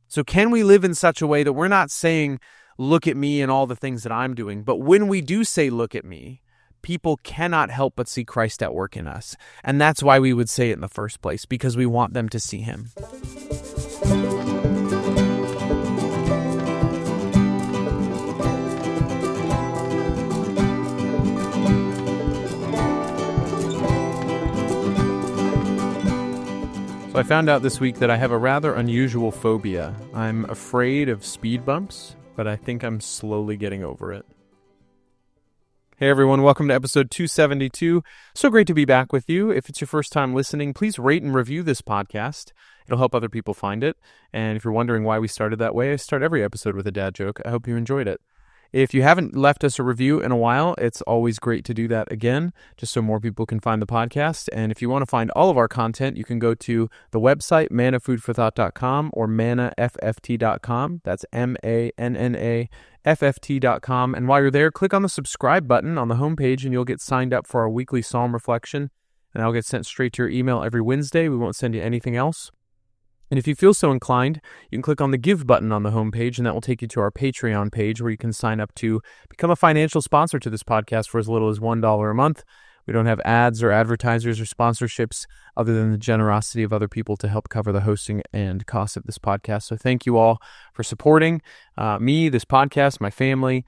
So can we live in such a way that we're not saying, look at me and all the things that I'm doing, but when we do say, look at me, people cannot help but see Christ at work in us. And that's why we would say it in the first place, because we want them to see him. So I found out this week that I have a rather unusual phobia. I'm afraid of speed bumps, but I think I'm slowly getting over it. Hey everyone, welcome to episode 272. So great to be back with you. If it's your first time listening, please rate and review this podcast. It'll help other people find it. And if you're wondering why we started that way, I start every episode with a dad joke. I hope you enjoyed it. If you haven't left us a review in a while, it's always great to do that again, just so more people can find the podcast. And if you want to find all of our content, you can go to the website, mannafoodforthought.com or mannafft.com. That's MANNAFFT.com. And while you're there, click on the subscribe button on the homepage and you'll get signed up for our weekly Psalm reflection. And that'll get sent straight to your email every Wednesday. We won't send you anything else. And if you feel so inclined, you can click on the Give button on the homepage, and that will take you to our Patreon page where you can sign up to become a financial sponsor to this podcast for as little as $1 a month. We don't have ads or advertisers or sponsorships other than the generosity of other people to help cover the hosting and costs of this podcast. So thank you all for supporting me, this podcast, my family,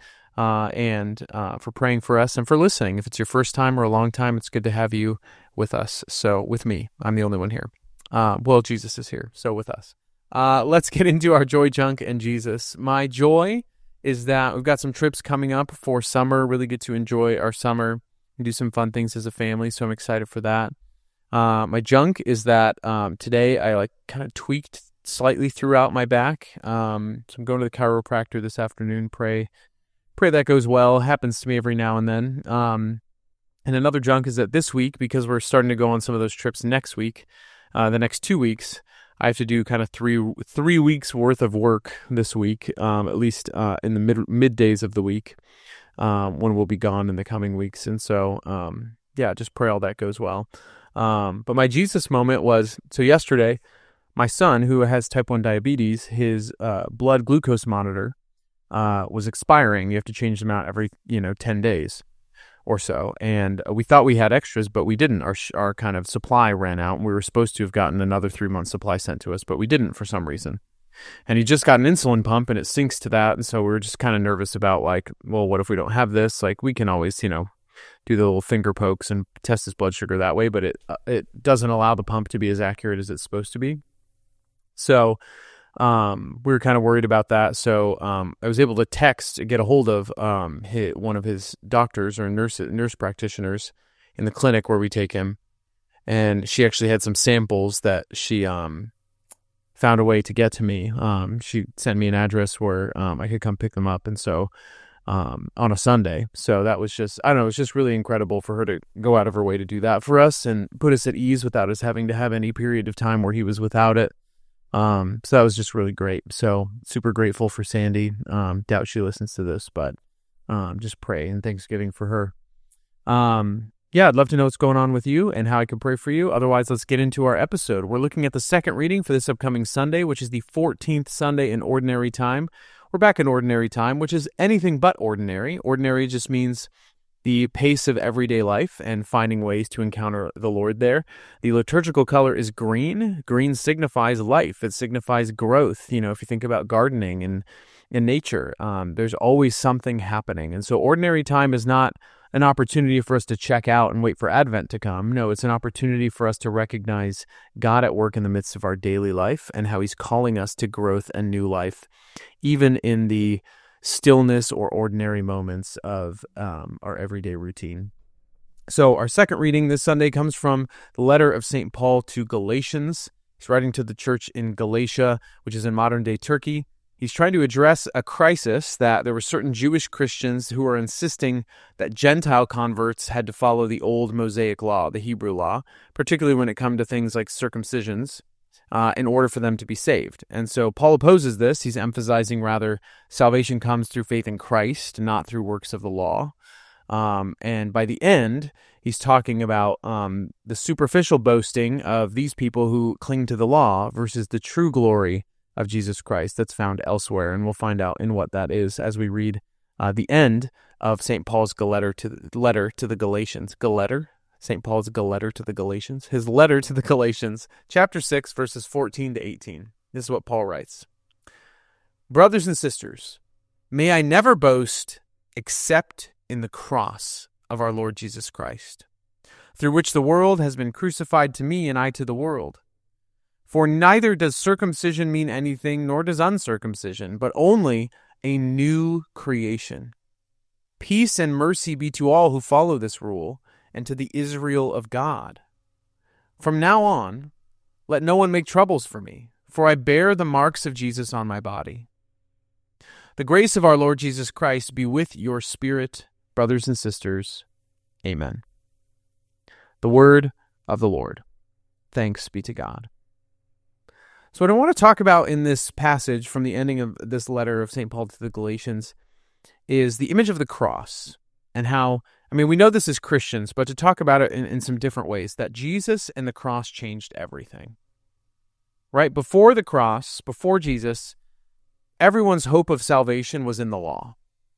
and for praying for us and for listening. If it's your first time or a long time, it's good to have you with us. So with me, I'm the only one here. Well, Jesus is here, so with us. Let's get into our joy junk and Jesus. My joy is that we've got some trips coming up for summer, really get to enjoy our summer and do some fun things as a family, so I'm excited for that. My junk is that today I kind of tweaked slightly throughout my back, so I'm going to the chiropractor this afternoon. Pray that goes well. Happens to me every now and then. And another junk is that this week, because we're starting to go on some of those trips next week, the next 2 weeks, I have to do kind of three weeks worth of work this week, at least in the middays of the week, when we'll be gone in the coming weeks. And so, just pray all that goes well. But my Jesus moment was, so yesterday, my son, who has type 1 diabetes, his blood glucose monitor was expiring. You have to change them out every 10 days. Or so, and we thought we had extras, but we didn't. Our kind of supply ran out, and we were supposed to have gotten another 3-month supply sent to us, but we didn't for some reason. And he just got an insulin pump, and it syncs to that, and so we were just kind of nervous about, well, what if we don't have this? We can always, do the little finger pokes and test his blood sugar that way, but it doesn't allow the pump to be as accurate as it's supposed to be. So we were kind of worried about that, so I was able to get a hold of one of his doctors or nurse practitioners in the clinic where we take him, and she actually had some samples that she found a way to get to me. She sent me an address where I could come pick them up, and so on a Sunday. So that was just, I don't know, it was just really incredible for her to go out of her way to do that for us and put us at ease without us having to have any period of time where he was without it. So that was just really great. So super grateful for Sandy. Doubt she listens to this, but just pray and Thanksgiving for her. I'd love to know what's going on with you and how I can pray for you. Otherwise, let's get into our episode. We're looking at the second reading for this upcoming Sunday, which is the 14th Sunday in Ordinary Time. We're back in Ordinary Time, which is anything but ordinary. Ordinary just means the pace of everyday life and finding ways to encounter the Lord there. The liturgical color is green. Green signifies life. It signifies growth. If you think about gardening and in nature, there's always something happening. And so ordinary time is not an opportunity for us to check out and wait for Advent to come. No, it's an opportunity for us to recognize God at work in the midst of our daily life and how he's calling us to growth and new life, even in the stillness or ordinary moments of our everyday routine. So our second reading this Sunday comes from the letter of St. Paul to Galatians. He's writing to the church in Galatia, which is in modern-day Turkey. He's trying to address a crisis that there were certain Jewish Christians who were insisting that Gentile converts had to follow the old Mosaic law, the Hebrew law, particularly when it comes to things like circumcisions, in order for them to be saved. And so Paul opposes this. He's emphasizing rather salvation comes through faith in Christ, not through works of the law. And by the end, he's talking about the superficial boasting of these people who cling to the law versus the true glory of Jesus Christ that's found elsewhere, and we'll find out in what that is as we read the end of St. Paul's letter to the Galatians. St. Paul's letter to the Galatians. His letter to the Galatians, chapter 6, verses 14 to 18. This is what Paul writes. Brothers and sisters, may I never boast except in the cross of our Lord Jesus Christ, through which the world has been crucified to me and I to the world. For neither does circumcision mean anything, nor does uncircumcision, but only a new creation. Peace and mercy be to all who follow this rule, and to the Israel of God. From now on, let no one make troubles for me, for I bear the marks of Jesus on my body. The grace of our Lord Jesus Christ be with your spirit, brothers and sisters. Amen. The word of the Lord. Thanks be to God. So what I want to talk about in this passage from the ending of this letter of St. Paul to the Galatians is the image of the cross and how, we know this as Christians, but to talk about it in some different ways, that Jesus and the cross changed everything. Right? Before the cross, before Jesus, everyone's hope of salvation was in the law.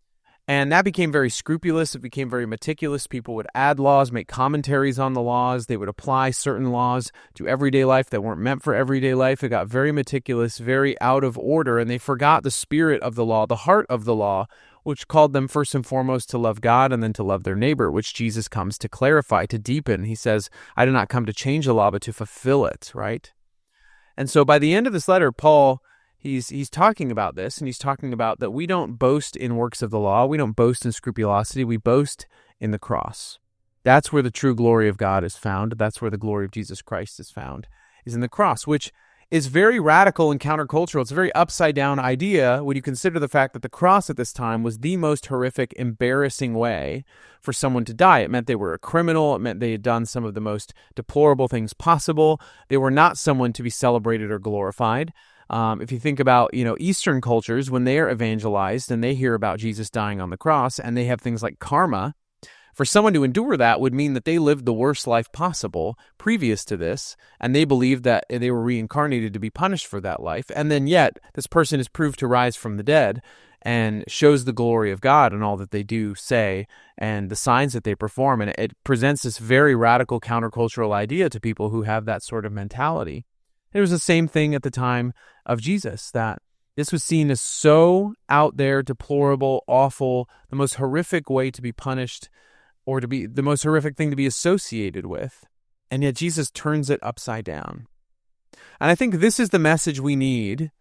And that became very scrupulous. It became very meticulous. People would add laws, make commentaries on the laws. They would apply certain laws to everyday life that weren't meant for everyday life. It got very meticulous, very out of order, and they forgot the spirit of the law, the heart of the law, which called them first and foremost to love God and then to love their neighbor, which Jesus comes to clarify, to deepen. He says, I did not come to change the law, but to fulfill it, And so by the end of this letter, Paul, he's talking about this, and he's talking about that we don't boast in works of the law. We don't boast in scrupulosity. We boast in the cross. That's where the true glory of God is found. That's where the glory of Jesus Christ is found, is in the cross, which is very radical and countercultural. It's a very upside-down idea when you consider the fact that the cross at this time was the most horrific, embarrassing way for someone to die. It meant they were a criminal. It meant they had done some of the most deplorable things possible. They were not someone to be celebrated or glorified. If you think about, Eastern cultures, when they are evangelized and they hear about Jesus dying on the cross and they have things like karma, for someone to endure that would mean that they lived the worst life possible previous to this, and they believed that they were reincarnated to be punished for that life. And then yet, this person is proved to rise from the dead and shows the glory of God in all that they do, say, and the signs that they perform. And it presents this very radical countercultural idea to people who have that sort of mentality. It was the same thing at the time of Jesus, that this was seen as so out there, deplorable, awful, the most horrific way to be punished, or to be the most horrific thing to be associated with. And yet Jesus turns it upside down. And I think this is the message we need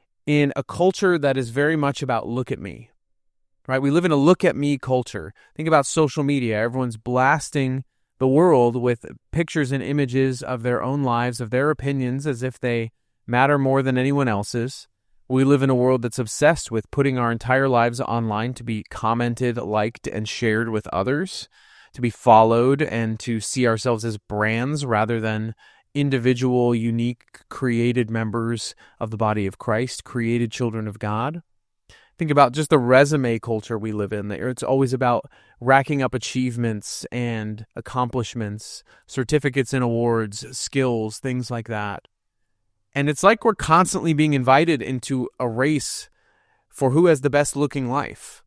in a culture that is very much about look at me, right? We live in a look at me culture. Think about social media. Everyone's blasting the world with pictures and images of their own lives, of their opinions, as if they matter more than anyone else's. We live in a world that's obsessed with putting our entire lives online to be commented, liked, and shared with others, to be followed, and to see ourselves as brands rather than individual, unique, created members of the body of Christ, created children of God. Think about just the resume culture we live in. It's always about racking up achievements and accomplishments, certificates and awards, skills, things like that. And it's like we're constantly being invited into a race for who has the best looking life.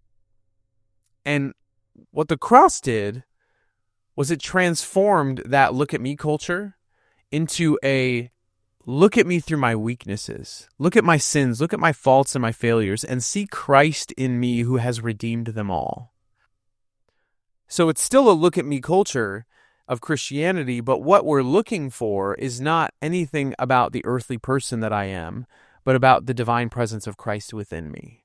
And what the cross did was it transformed that look at me culture into a look at me through my weaknesses, look at my sins, look at my faults and my failures, and see Christ in me who has redeemed them all. So it's still a look at me culture of Christianity, but what we're looking for is not anything about the earthly person that I am, but about the divine presence of Christ within me.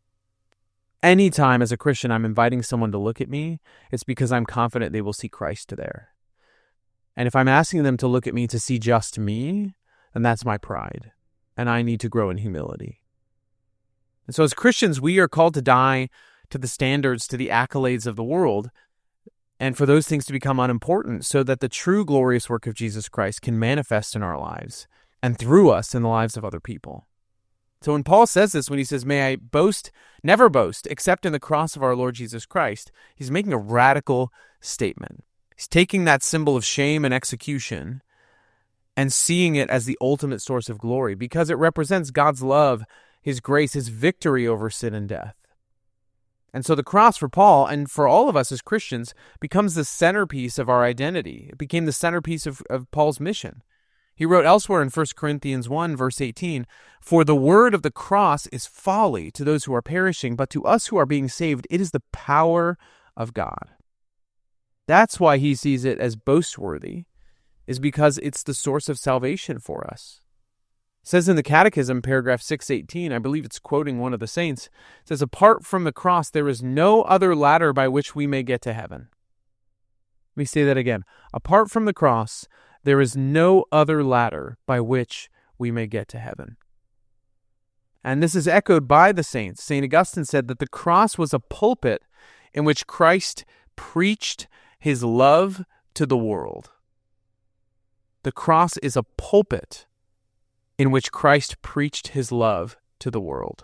Anytime as a Christian I'm inviting someone to look at me, it's because I'm confident they will see Christ there. And if I'm asking them to look at me to see just me, then that's my pride, and I need to grow in humility. And so as Christians, we are called to die to the standards, to the accolades of the world, and for those things to become unimportant so that the true glorious work of Jesus Christ can manifest in our lives and through us in the lives of other people. So when Paul says this, when he says, may I boast, never boast, except in the cross of our Lord Jesus Christ, he's making a radical statement. He's taking that symbol of shame and execution and seeing it as the ultimate source of glory because it represents God's love, His grace, His victory over sin and death. And so the cross for Paul and for all of us as Christians becomes the centerpiece of our identity. It became the centerpiece of Paul's mission. He wrote elsewhere in 1 Corinthians 1, verse 18, "For the word of the cross is folly to those who are perishing, but to us who are being saved, it is the power of God." That's why he sees it as boastworthy, is because it's the source of salvation for us. It says in the Catechism, paragraph 618, I believe it's quoting one of the saints, it says, "Apart from the cross, there is no other ladder by which we may get to heaven." Let me say that again. Apart from the cross, there is no other ladder by which we may get to heaven. And this is echoed by the saints. St. Augustine said that the cross was a pulpit in which Christ preached His love to the world. The cross is a pulpit in which Christ preached His love to the world.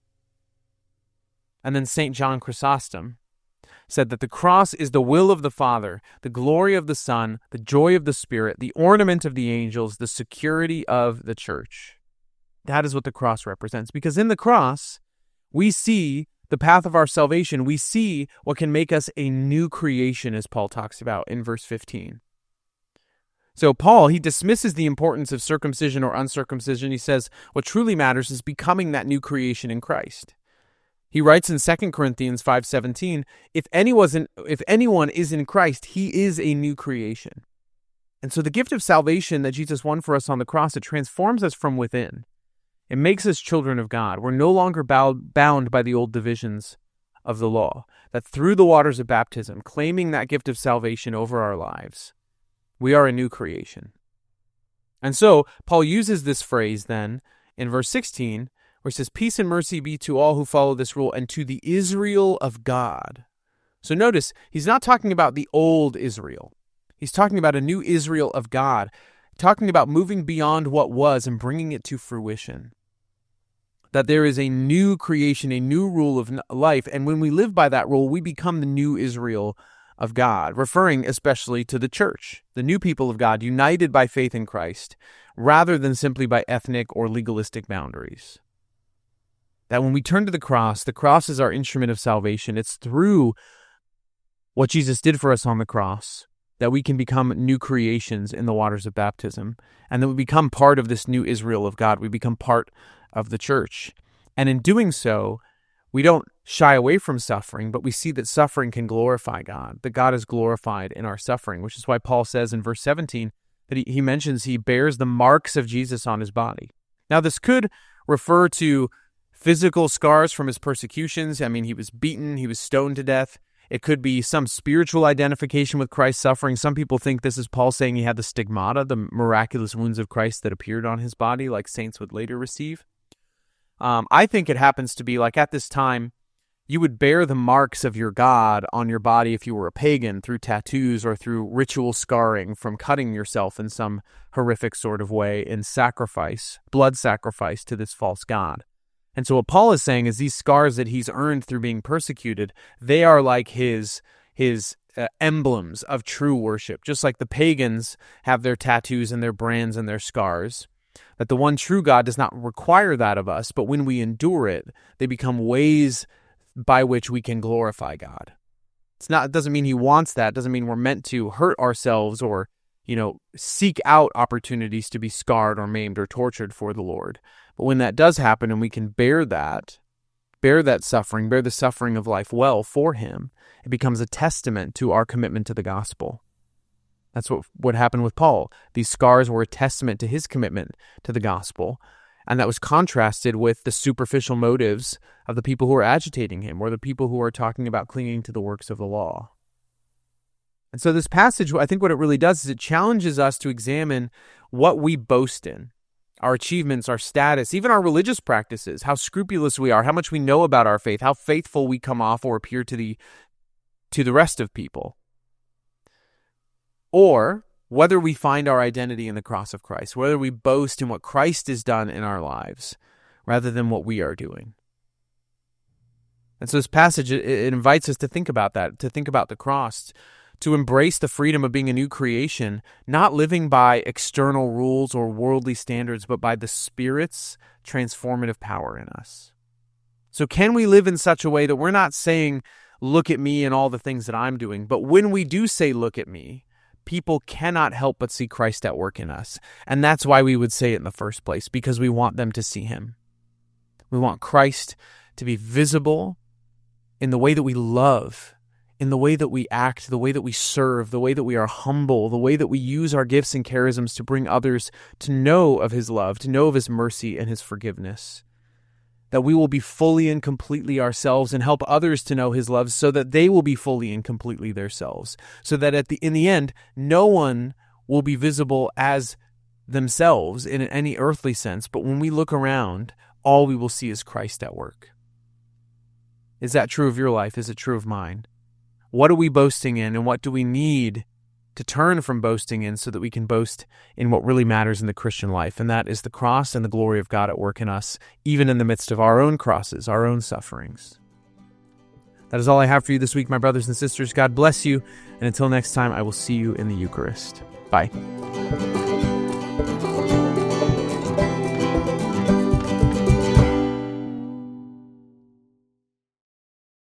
And then St. John Chrysostom said that the cross is the will of the Father, the glory of the Son, the joy of the Spirit, the ornament of the angels, the security of the church. That is what the cross represents, because in the cross, we see the path of our salvation. We see what can make us a new creation, as Paul talks about in verse 15. So Paul, he dismisses the importance of circumcision or uncircumcision. He says what truly matters is becoming that new creation in Christ. He writes in 2 Corinthians 5:17, if anyone is in Christ, he is a new creation. And so the gift of salvation that Jesus won for us on the cross, it transforms us from within. It makes us children of God. We're no longer bound by the old divisions of the law. That through the waters of baptism, claiming that gift of salvation over our lives, we are a new creation. And so Paul uses this phrase then in verse 16, where he says, "Peace and mercy be to all who follow this rule and to the Israel of God." So notice, he's not talking about the old Israel. He's talking about a new Israel of God, talking about moving beyond what was and bringing it to fruition. That there is a new creation, a new rule of life, and when we live by that rule, we become the new Israel of God, referring especially to the church, the new people of God, united by faith in Christ, rather than simply by ethnic or legalistic boundaries. That when we turn to the cross is our instrument of salvation. It's through what Jesus did for us on the cross that we can become new creations in the waters of baptism, and that we become part of this new Israel of God. We become part of the church. And in doing so, we don't shy away from suffering, but we see that suffering can glorify God, that God is glorified in our suffering, which is why Paul says in verse 17 that he mentions he bears the marks of Jesus on his body. Now, this could refer to physical scars from his persecutions. I mean, he was beaten, he was stoned to death. It could be some spiritual identification with Christ's suffering. Some people think this is Paul saying he had the stigmata, the miraculous wounds of Christ that appeared on his body, like saints would later receive. I think it happens to be like at this time, you would bear the marks of your God on your body if you were a pagan through tattoos or through ritual scarring from cutting yourself in some horrific sort of way in sacrifice, blood sacrifice to this false god. And so what Paul is saying is these scars that he's earned through being persecuted, they are like his emblems of true worship. Just like the pagans have their tattoos and their brands and their scars, that the one true God does not require that of us, but when we endure it, they become ways by which we can glorify God. It doesn't mean he wants that. It doesn't mean we're meant to hurt ourselves or, seek out opportunities to be scarred or maimed or tortured for the Lord. But when that does happen and we can bear that suffering, bear the suffering of life well for him, it becomes a testament to our commitment to the gospel. That's what happened with Paul. These scars were a testament to his commitment to the gospel, and that was contrasted with the superficial motives of the people who are agitating him or the people who are talking about clinging to the works of the law. And so this passage, I think what it really does is it challenges us to examine what we boast in, our achievements, our status, even our religious practices, how scrupulous we are, how much we know about our faith, how faithful we come off or appear to the rest of people. Or whether we find our identity in the cross of Christ, whether we boast in what Christ has done in our lives rather than what we are doing. And so this passage, it invites us to think about that, to think about the cross, to embrace the freedom of being a new creation, not living by external rules or worldly standards, but by the Spirit's transformative power in us. So can we live in such a way that we're not saying, look at me and all the things that I'm doing, but when we do say, look at me, people cannot help but see Christ at work in us. And that's why we would say it in the first place, because we want them to see him. We want Christ to be visible in the way that we love, in the way that we act, the way that we serve, the way that we are humble, the way that we use our gifts and charisms to bring others to know of his love, to know of his mercy and his forgiveness. That we will be fully and completely ourselves and help others to know his love so that they will be fully and completely themselves. So that in the end, no one will be visible as themselves in any earthly sense. But when we look around, all we will see is Christ at work. Is that true of your life? Is it true of mine? What are we boasting in, and what do we need to turn from boasting in so that we can boast in what really matters in the Christian life? And that is the cross and the glory of God at work in us, even in the midst of our own crosses, our own sufferings. That is all I have for you this week, my brothers and sisters. God bless you, and until next time, I will see you in the Eucharist. Bye.